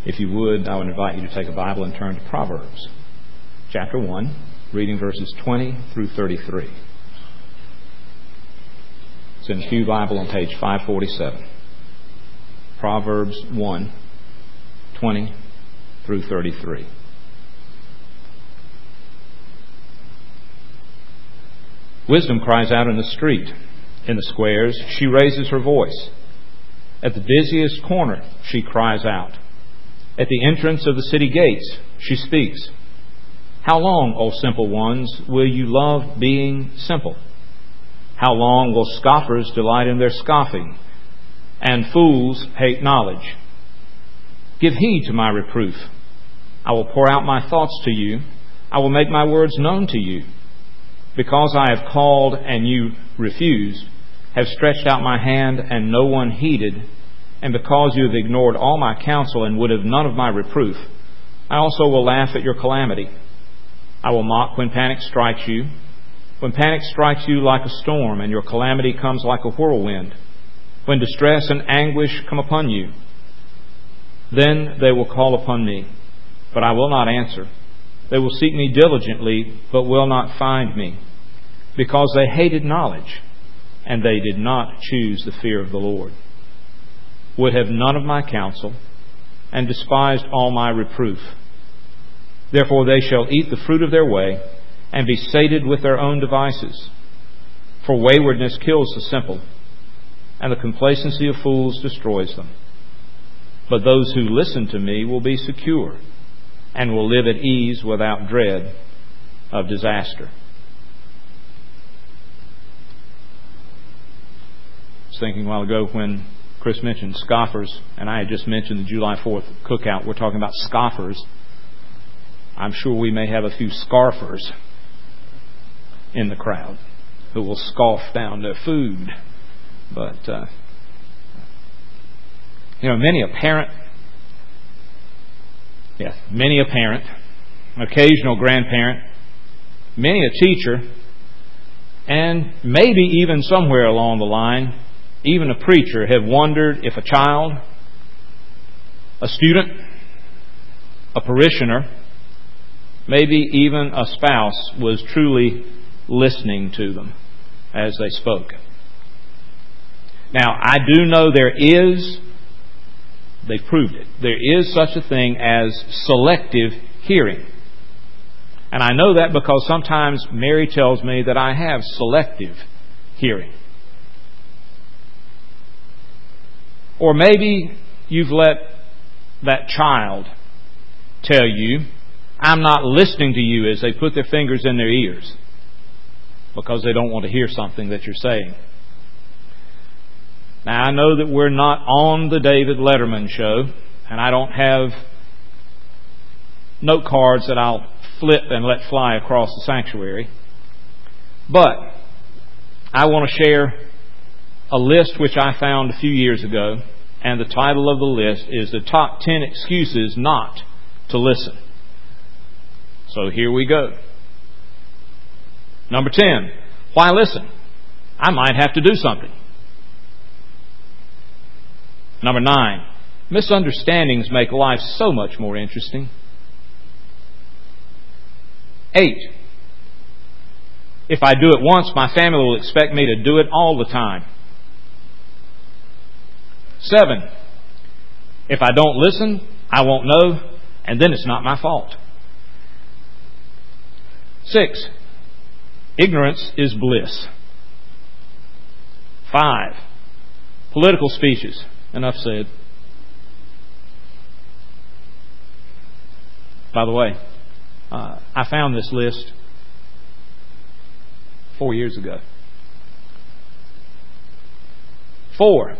If you would, I would invite you to take a Bible and turn to Proverbs, chapter 1, reading verses 20 through 33. It's in the Pew Bible on page 547. Proverbs 1, 20 through 33. Wisdom cries out in the street. In the squares, she raises her voice. At the busiest corner, she cries out. At the entrance of the city gates, she speaks. How long, O simple ones, will you love being simple? How long will scoffers delight in their scoffing, and fools hate knowledge? Give heed to my reproof. I will pour out my thoughts to you. I will make my words known to you. Because I have called and you refused, have stretched out my hand and no one heeded, and because you have ignored all my counsel and would have none of my reproof, I also will laugh at your calamity. I will mock when panic strikes you, when panic strikes you like a storm and your calamity comes like a whirlwind, when distress and anguish come upon you. Then they will call upon me, but I will not answer. They will seek me diligently, but will not find me, because they hated knowledge, and they did not choose the fear of the Lord. Would have none of my counsel, and despised all my reproof. Therefore they shall eat the fruit of their way, and be sated with their own devices. For waywardness kills the simple, and the complacency of fools destroys them. But those who listen to me will be secure, and will live at ease without dread of disaster. I was thinking a while ago when Chris mentioned scoffers, and I had just mentioned the July 4th cookout. We're talking about scoffers. I'm sure we may have a few scarfers in the crowd who will scoff down their food. But, many a parent, occasional grandparent, many a teacher, and maybe even somewhere along the line, even a preacher have wondered if a child, a student, a parishioner, maybe even a spouse was truly listening to them as they spoke. Now, I do know they've proved it, there is such a thing as selective hearing. And I know that because sometimes Mary tells me that I have selective hearing. Or maybe you've let that child tell you, I'm not listening to you, as they put their fingers in their ears because they don't want to hear something that you're saying. Now, I know that we're not on the David Letterman show, and I don't have note cards that I'll flip and let fly across the sanctuary. But I want to share a list which I found a few years ago, and the title of the list is The Top 10 Excuses Not to Listen. So here we go. Number 10, why listen? I might have to do something. Number 9, misunderstandings make life so much more interesting. 8, if I do it once, my family will expect me to do it all the time. 7, if I don't listen, I won't know, and then it's not my fault. 6, ignorance is bliss. 5, political speeches. Enough said. By the way, I found this list 4 years ago. 4,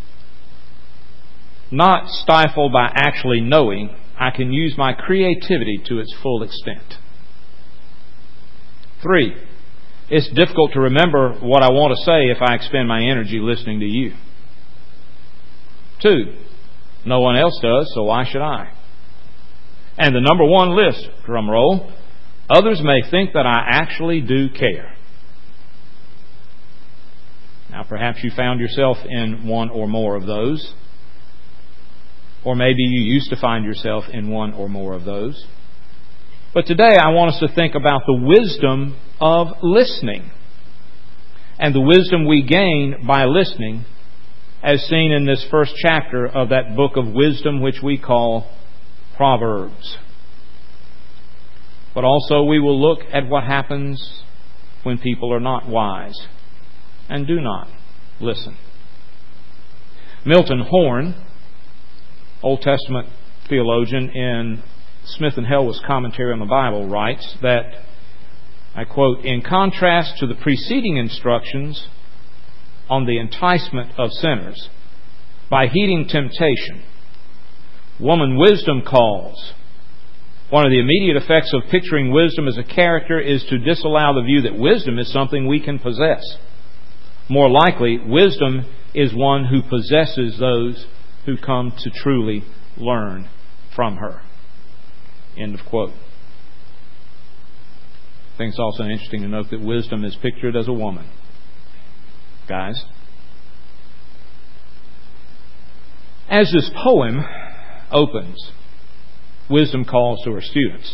not stifled by actually knowing, I can use my creativity to its full extent. 3, it's difficult to remember what I want to say if I expend my energy listening to you. 2, no one else does, so why should I? And the number 1 list, drum roll, others may think that I actually do care. Now, perhaps you found yourself in one or more of those. Or maybe you used to find yourself in one or more of those. But today I want us to think about the wisdom of listening. And the wisdom we gain by listening, as seen in this first chapter of that book of wisdom which we call Proverbs. But also we will look at what happens when people are not wise and do not listen. Milton Horn, Old Testament theologian in Smith and Helwer's Commentary on the Bible, writes that, I quote, "In contrast to the preceding instructions on the enticement of sinners, by heeding temptation, woman wisdom calls. One of the immediate effects of picturing wisdom as a character is to disallow the view that wisdom is something we can possess. More likely, wisdom is one who possesses those who come to truly learn from her." End of quote. I think it's also interesting to note that wisdom is pictured as a woman. Guys, as this poem opens, wisdom calls to her students.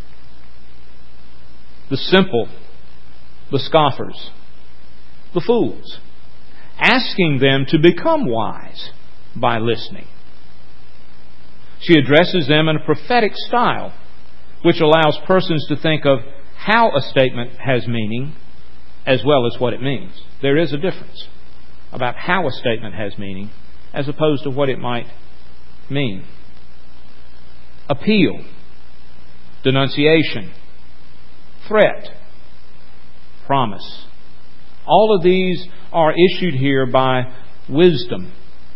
The simple, the scoffers, the fools, asking them to become wise by listening. She addresses them in a prophetic style, which allows persons to think of how a statement has meaning as well as what it means. There is a difference about how a statement has meaning as opposed to what it might mean. Appeal, denunciation, threat, promise. All of these are issued here by wisdom.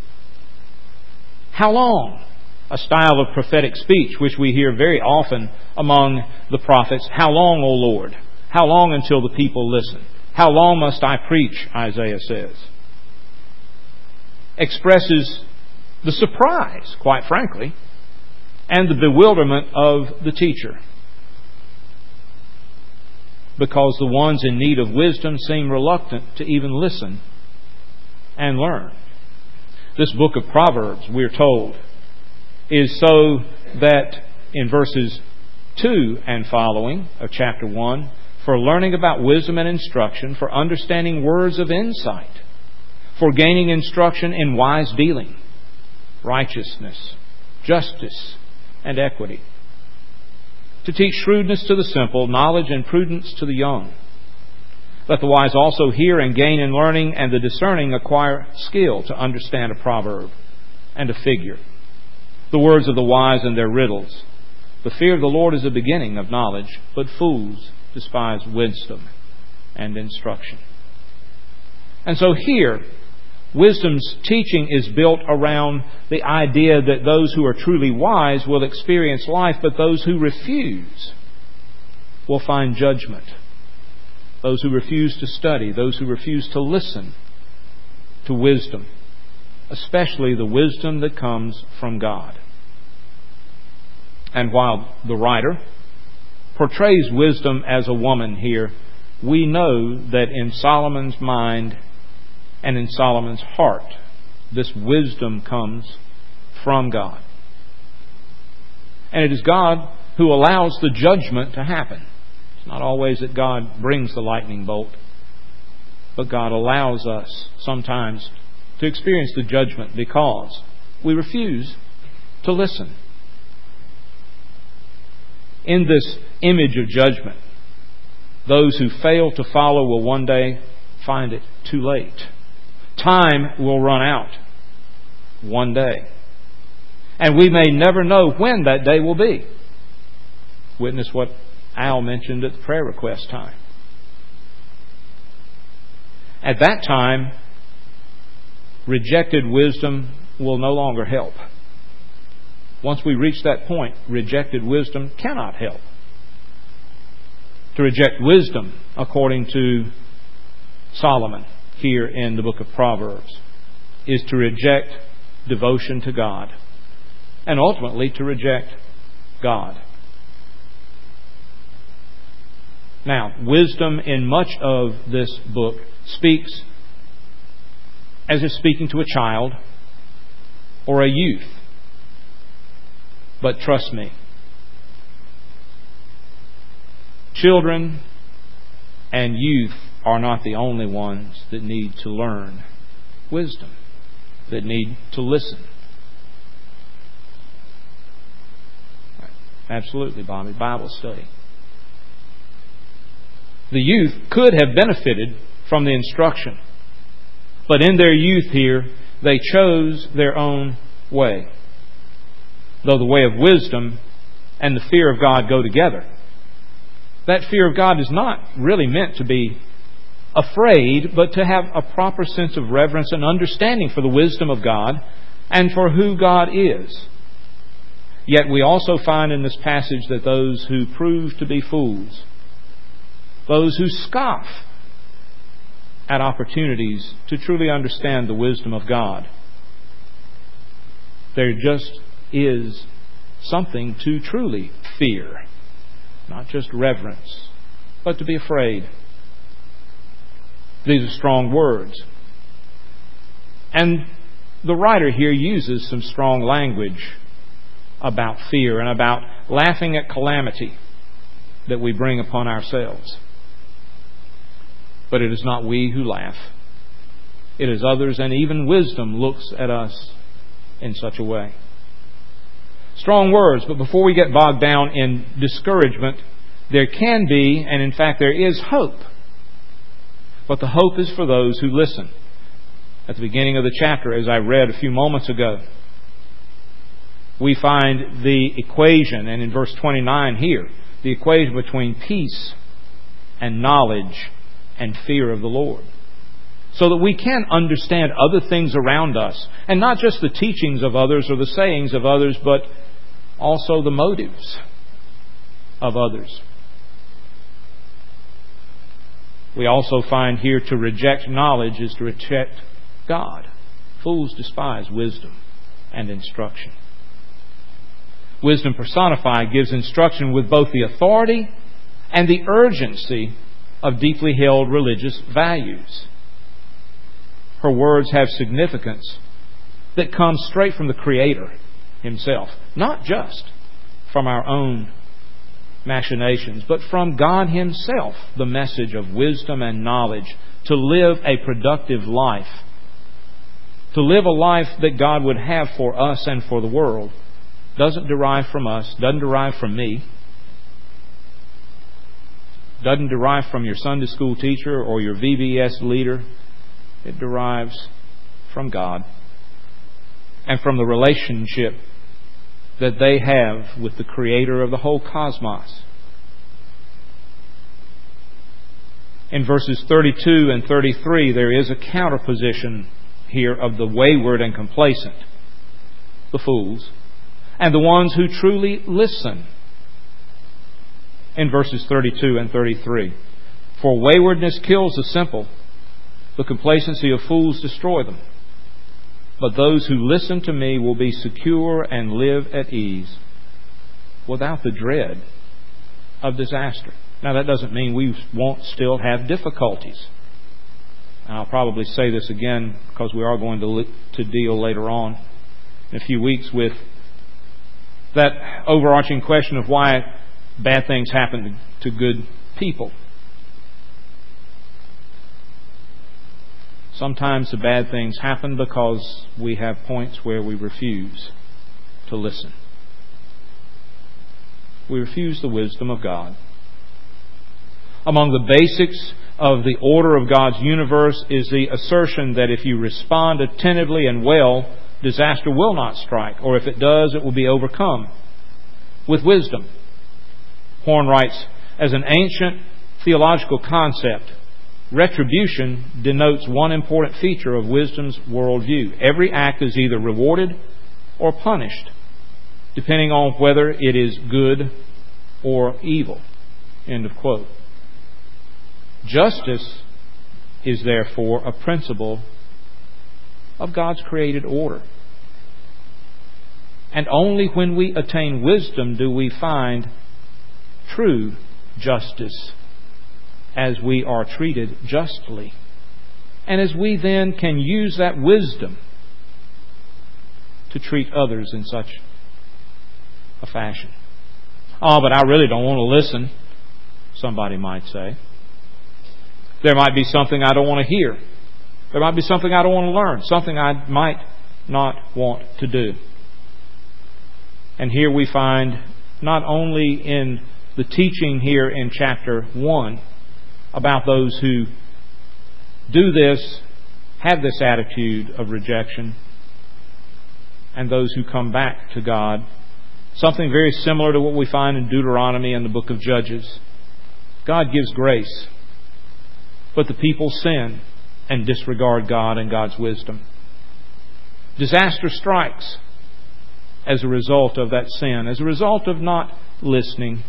How long? A style of prophetic speech which we hear very often among the prophets. How long, O Lord? How long until the people listen? How long must I preach, Isaiah says. Expresses the surprise, quite frankly, and the bewilderment of the teacher. Because the ones in need of wisdom seem reluctant to even listen and learn. This book of Proverbs, we're told, is so that in verses 2 and following of chapter 1, for learning about wisdom and instruction, for understanding words of insight, for gaining instruction in wise dealing, righteousness, justice, and equity, to teach shrewdness to the simple, knowledge and prudence to the young. Let the wise also hear and gain in learning, and the discerning acquire skill to understand a proverb and a figure. The words of the wise and their riddles. The fear of the Lord is the beginning of knowledge, but fools despise wisdom and instruction. And so here, wisdom's teaching is built around the idea that those who are truly wise will experience life, but those who refuse will find judgment. Those who refuse to study, those who refuse to listen to wisdom, especially the wisdom that comes from God. And while the writer portrays wisdom as a woman here, we know that in Solomon's mind and in Solomon's heart, this wisdom comes from God. And it is God who allows the judgment to happen. It's not always that God brings the lightning bolt, but God allows us sometimes to experience the judgment because we refuse to listen. In this image of judgment, those who fail to follow will one day find it too late. Time will run out one day. And we may never know when that day will be. Witness what Al mentioned at the prayer request time. At that time, rejected wisdom will no longer help. Once we reach that point, rejected wisdom cannot help. To reject wisdom, according to Solomon here in the book of Proverbs, is to reject devotion to God and ultimately to reject God. Now, wisdom in much of this book speaks as if speaking to a child or a youth. But trust me, children and youth are not the only ones that need to learn wisdom, that need to listen. Absolutely, Bobby. Bible study. The youth could have benefited from the instruction, but in their youth here, they chose their own way. Though the way of wisdom and the fear of God go together, that fear of God is not really meant to be afraid, but to have a proper sense of reverence and understanding for the wisdom of God and for who God is. Yet we also find in this passage that those who prove to be fools, those who scoff at opportunities to truly understand the wisdom of God, there just is something to truly fear. Not just reverence, but to be afraid. These are strong words. And the writer here uses some strong language about fear and about laughing at calamity that we bring upon ourselves. But it is not we who laugh. It is others, and even wisdom looks at us in such a way. Strong words, but before we get bogged down in discouragement, there can be, and in fact there is, hope. But the hope is for those who listen. At the beginning of the chapter, as I read a few moments ago, we find the equation, and in verse 29 here, the equation between peace and knowledge and fear of the Lord. So that we can understand other things around us, and not just the teachings of others or the sayings of others, but also the motives of others. We also find here to reject knowledge is to reject God. Fools despise wisdom and instruction. Wisdom personified gives instruction with both the authority and the urgency of deeply held religious values. Her words have significance that comes straight from the Creator Himself, not just from our own machinations, but from God Himself, the message of wisdom and knowledge to live a productive life, to live a life that God would have for us and for the world, doesn't derive from us, doesn't derive from me, doesn't derive from your Sunday school teacher or your VBS leader. It derives from God and from the relationship that they have with the Creator of the whole cosmos. In verses 32 and 33, there is a counterposition here of the wayward and complacent, the fools, and the ones who truly listen. In verses 32 and 33, for waywardness kills the simple, the complacency of fools destroy them. But those who listen to me will be secure and live at ease without the dread of disaster. Now that doesn't mean we won't still have difficulties. And I'll probably say this again because we are going to deal later on in a few weeks with that overarching question of why bad things happen to good people. Sometimes the bad things happen because we have points where we refuse to listen. We refuse the wisdom of God. Among the basics of the order of God's universe is the assertion that if you respond attentively and well, disaster will not strike, or if it does, it will be overcome with wisdom. Horn writes, as an ancient theological concept, retribution denotes one important feature of wisdom's worldview. Every act is either rewarded or punished, depending on whether it is good or evil. End of quote. Justice is therefore a principle of God's created order. And only when we attain wisdom do we find true justice, as we are treated justly. And as we then can use that wisdom to treat others in such a fashion. Oh, but I really don't want to listen, somebody might say. There might be something I don't want to hear. There might be something I don't want to learn, something I might not want to do. And here we find, not only in the teaching here in chapter 1 about those who do this, have this attitude of rejection, and those who come back to God, something very similar to what we find in Deuteronomy and the book of Judges. God gives grace, but the people sin and disregard God and God's wisdom. Disaster strikes as a result of that sin, as a result of not listening.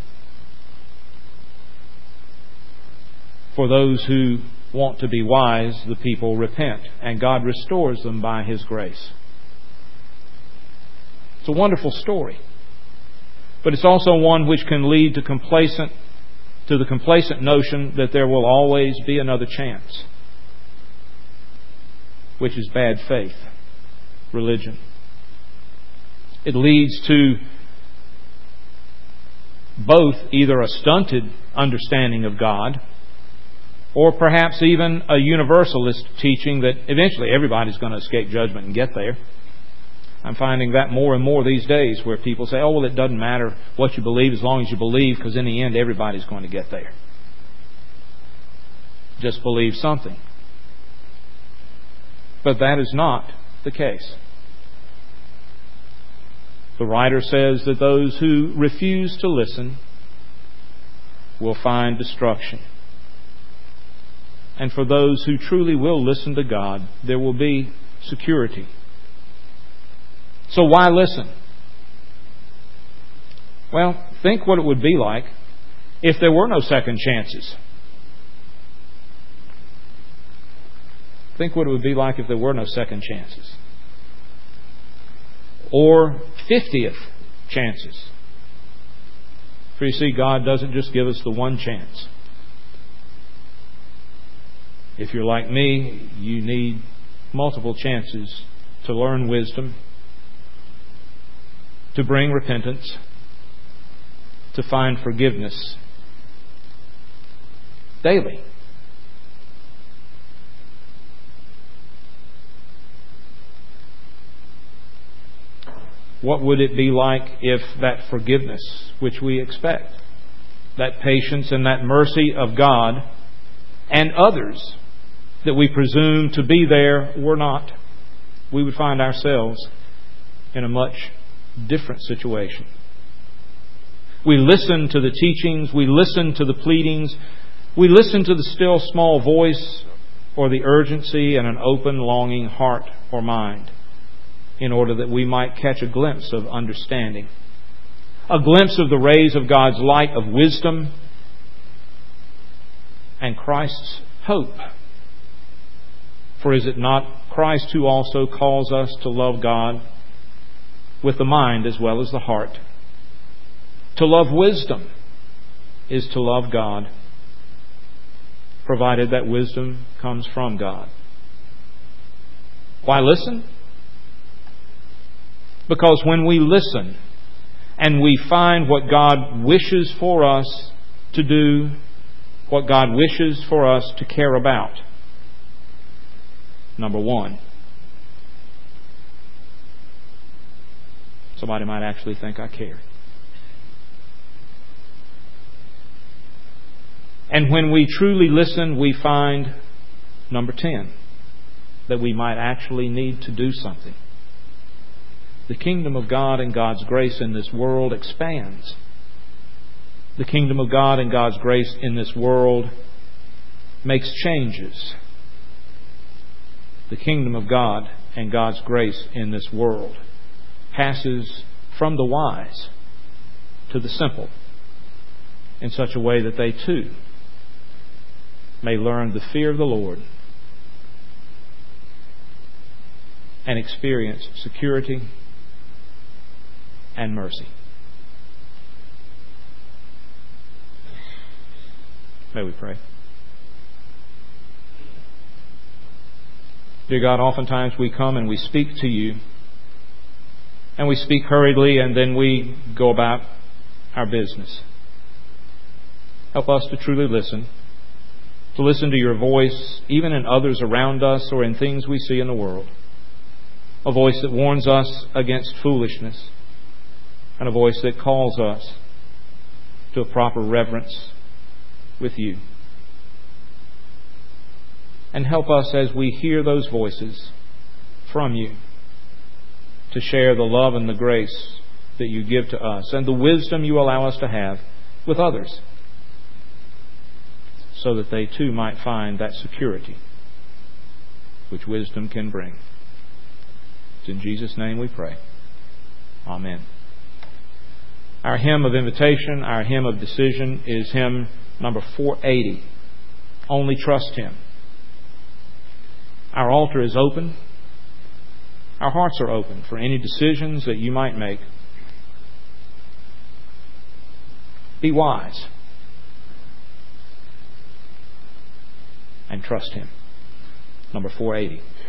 For those who want to be wise, the people repent, and God restores them by His grace. It's a wonderful story. But it's also one which can lead to the complacent notion that there will always be another chance, which is bad faith religion. It leads to both either a stunted understanding of God, or perhaps even a universalist teaching that eventually everybody's going to escape judgment and get there. I'm finding that more and more these days, where people say, oh, well, it doesn't matter what you believe as long as you believe, because in the end everybody's going to get there. Just believe something. But that is not the case. The writer says that those who refuse to listen will find destruction. And for those who truly will listen to God, there will be security. So why listen? Well, think what it would be like if there were no second chances. Think what it would be like if there were no second chances. Or 50th chances. For you see, God doesn't just give us the one chance. If you're like me, you need multiple chances to learn wisdom, to bring repentance, to find forgiveness daily. What would it be like if that forgiveness which we expect, that patience and that mercy of God and others that we presume to be there were not? We would find ourselves in a much different situation. We listen to the teachings, we listen to the pleadings, we listen to the still small voice or the urgency and an open longing heart or mind, in order that we might catch a glimpse of understanding, a glimpse of the rays of God's light of wisdom and Christ's hope. For is it not Christ who also calls us to love God with the mind as well as the heart? To love wisdom is to love God, provided that wisdom comes from God. Why listen? Because when we listen and we find what God wishes for us to do, what God wishes for us to care about, number one, somebody might actually think I care. And when we truly listen, we find, number 10, that we might actually need to do something. The kingdom of God and God's grace in this world expands. The kingdom of God and God's grace in this world makes changes. The kingdom of God and God's grace in this world passes from the wise to the simple in such a way that they too may learn the fear of the Lord and experience security and mercy. May we pray. Dear God, oftentimes we come and we speak to you and we speak hurriedly, and then we go about our business. Help us to truly listen, to listen to your voice, even in others around us or in things we see in the world. A voice that warns us against foolishness, and a voice that calls us to a proper reverence with you. And help us as we hear those voices from you to share the love and the grace that you give to us and the wisdom you allow us to have with others, so that they too might find that security which wisdom can bring. It's in Jesus' name we pray. Amen. Our hymn of invitation, our hymn of decision is hymn number 480. Only trust Him. Our altar is open. Our hearts are open for any decisions that you might make. Be wise and trust Him. Number 480.